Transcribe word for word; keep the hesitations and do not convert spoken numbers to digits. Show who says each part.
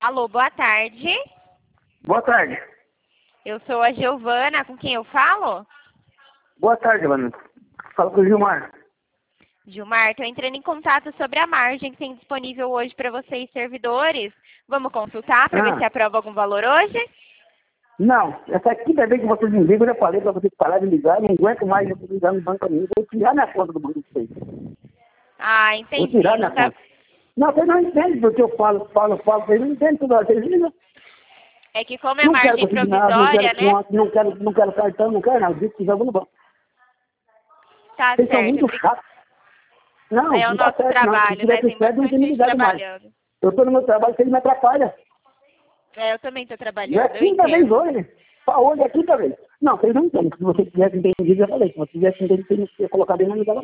Speaker 1: Alô, boa tarde.
Speaker 2: Boa tarde.
Speaker 1: Eu sou a Giovana, com quem eu falo?
Speaker 2: Boa tarde, mano. Fala com o Gilmar.
Speaker 1: Gilmar, estou entrando em contato sobre a margem que tem disponível hoje para vocês, servidores. Vamos consultar para ver
Speaker 2: Ah,
Speaker 1: se aprova algum valor hoje?
Speaker 2: não, essa aqui da vez que vocês me ligam, eu já falei pra vocês parar de ligar, não aguento mais eu ligar no banco pra mim, vou tirar minha conta do banco de vocês.
Speaker 1: Ah,
Speaker 2: Vou
Speaker 1: entendi.
Speaker 2: tirar
Speaker 1: Não
Speaker 2: minha
Speaker 1: tá...
Speaker 2: conta. Não, vocês não entendem porque eu falo, falo, falo, vocês não entendem tudo, vocês ligam.
Speaker 1: É que como é
Speaker 2: Não quero
Speaker 1: margem
Speaker 2: conseguir nada, não
Speaker 1: provisória,
Speaker 2: quero
Speaker 1: né?
Speaker 2: conta, não quero, não quero cartão, não quero nada, disso que jogo no banco.
Speaker 1: Tá
Speaker 2: Vocês são
Speaker 1: certo.
Speaker 2: muito
Speaker 1: obri-
Speaker 2: chatos. Não,
Speaker 1: É o
Speaker 2: não tá
Speaker 1: nosso
Speaker 2: certo não, se
Speaker 1: trabalho, né?
Speaker 2: tivesse
Speaker 1: Tem
Speaker 2: certo não
Speaker 1: bastante
Speaker 2: tinha me
Speaker 1: gente
Speaker 2: ligado mais.
Speaker 1: trabalhando.
Speaker 2: Eu tô no meu trabalho, vocês me atrapalham.
Speaker 1: É, eu também estou
Speaker 2: Já é
Speaker 1: trabalhando, eu
Speaker 2: quinta vez
Speaker 1: entendo.
Speaker 2: hoje. Pra hoje é quinta vez. Não, vocês não entendem. Se você tivesse entendido, eu já falei. Se você tivesse entendido, você ia colocar bem na ligada.